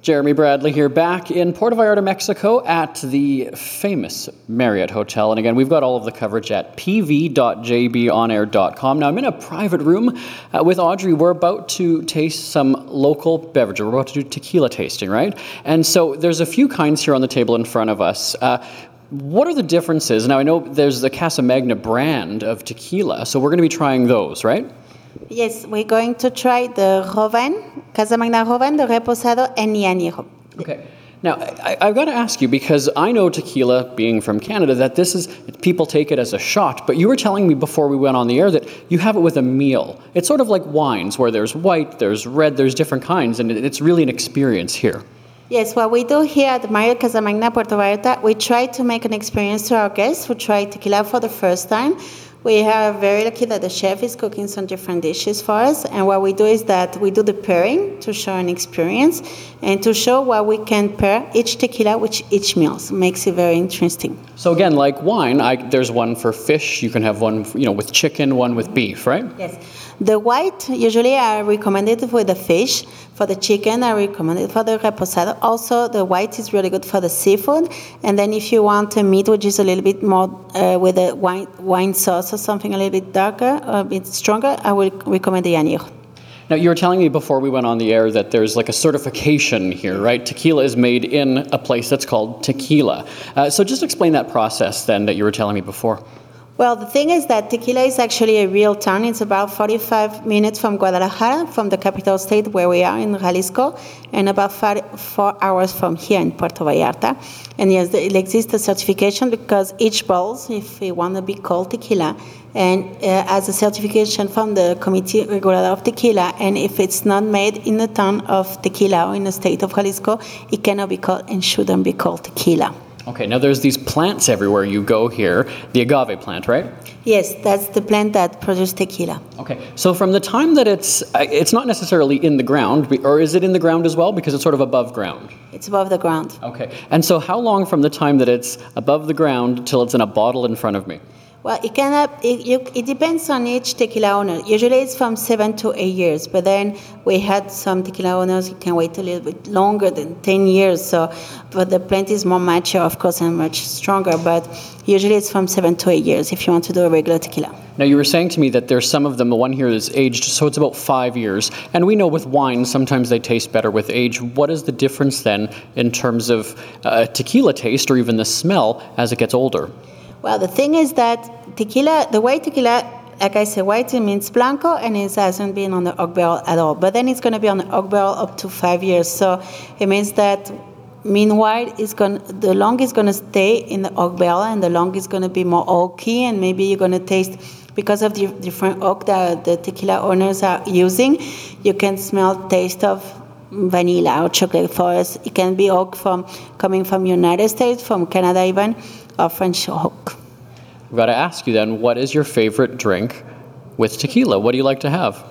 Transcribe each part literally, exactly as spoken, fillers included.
Jeremy Bradley here, back in Puerto Vallarta, Mexico at the famous Marriott Hotel. And again, we've got all of the coverage at p v dot j b on air dot com. Now, I'm in a private room uh, with Audrey. We're about to taste some local beverages. We're about to do tequila tasting, right? And so there's a few kinds here on the table in front of us. Uh, what are the differences? Now, I know there's the Casa Magna brand of tequila, so we're going to be trying those, right? Yes, we're going to try the Joven, Casa Magna Joven, the Reposado, and the Añejo. Okay. Now, I, I've got to ask you, because I know tequila, being from Canada, that this is, people take it as a shot, but you were telling me before we went on the air that you have it with a meal. It's sort of like wines, where there's white, there's red, there's different kinds, and it's really an experience here. Yes, what we do here at Marriott Casa Magna Puerto Vallarta, we try to make an experience to our guests who try tequila for the first time. We are very lucky that the chef is cooking some different dishes for us, and what we do is that we do the pairing to show an experience and to show what we can pair each tequila with each meal. So it makes it very interesting. So again, like wine, I, there's one for fish. You can have one, you know, with chicken, one with beef, right? Yes. The white usually are recommended for the fish. For the chicken, I recommend it for the reposado. Also, the white is really good for the seafood. And then if you want a meat which is a little bit more uh, with a wine, wine sauce or something a little bit darker, or a bit stronger, I will recommend the Añejo. Now, you were telling me before we went on the air that there's like a certification here, right? Tequila is made in a place that's called Tequila. Uh, so just explain that process then that you were telling me before. Well, the thing is that Tequila is actually a real town. It's about forty-five minutes from Guadalajara, from the capital state where we are in Jalisco, and about five, four hours from here in Puerto Vallarta. And yes, it exists a certification because each bowl, if we want to be called Tequila, and uh, as a certification from the Committee Regulador of Tequila, and if it's not made in the town of Tequila or in the state of Jalisco, it cannot be called and shouldn't be called Tequila. Okay, now there's these plants everywhere you go here, the agave plant, right? Yes, that's the plant that produces tequila. Okay, so from the time that it's, it's not necessarily in the ground, or is it in the ground as well, because it's sort of above ground? It's above the ground. Okay, and so how long from the time that it's above the ground till it's in a bottle in front of me? Well, it can it, you, it depends on each tequila owner. Usually it's from seven to eight years, but then we had some tequila owners who can wait a little bit longer than ten years. So, but the plant is more mature, of course, and much stronger. But usually it's from seven to eight years if you want to do a regular tequila. Now, you were saying to me that there's some of them, the one here is aged, so it's about five years. And we know with wine, sometimes they taste better with age. What is the difference then in terms of uh, tequila taste or even the smell as it gets older? Well, the thing is that tequila, the white tequila, like I said, white means blanco, and it hasn't been on the oak barrel at all. But then it's going to be on the oak barrel up to five years. So it means that meanwhile, it's going the long is going to stay in the oak barrel, and the long is going to be more oaky, and maybe you're going to taste, because of the different oak that the tequila owners are using, you can smell taste of vanilla or chocolate forest. It can be oak from coming from United States, from Canada even, or French oak. I've got to ask you then, what is your favorite drink with tequila? What do you like to have?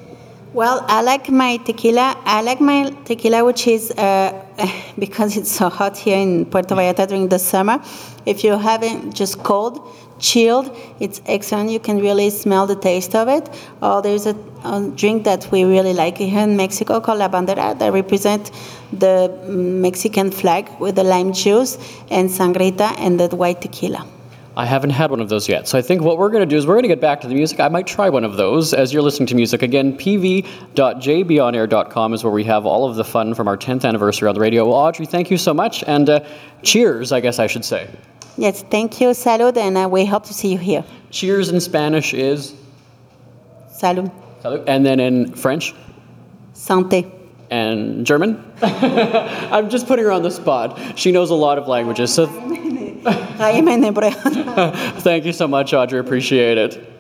Well, I like my tequila. I like my tequila, which is, uh, because it's so hot here in Puerto Vallarta during the summer, if you have it just cold, chilled, it's excellent. You can really smell the taste of it. Or there's a, a drink that we really like here in Mexico called La Bandera that represents the Mexican flag with the lime juice and sangrita and the white tequila. I haven't had one of those yet. So I think what we're going to do is we're going to get back to the music. I might try one of those as you're listening to music. Again, p v dot j b on air dot com is where we have all of the fun from our tenth anniversary on the radio. Well, Audrey, thank you so much. And uh, cheers, I guess I should say. Yes, thank you, salud, and uh, we hope to see you here. Cheers in Spanish is? Salud. Salud. And then in French? Santé. And German? I'm just putting her on the spot. She knows a lot of languages. So thank you so much, Audrey. Appreciate it.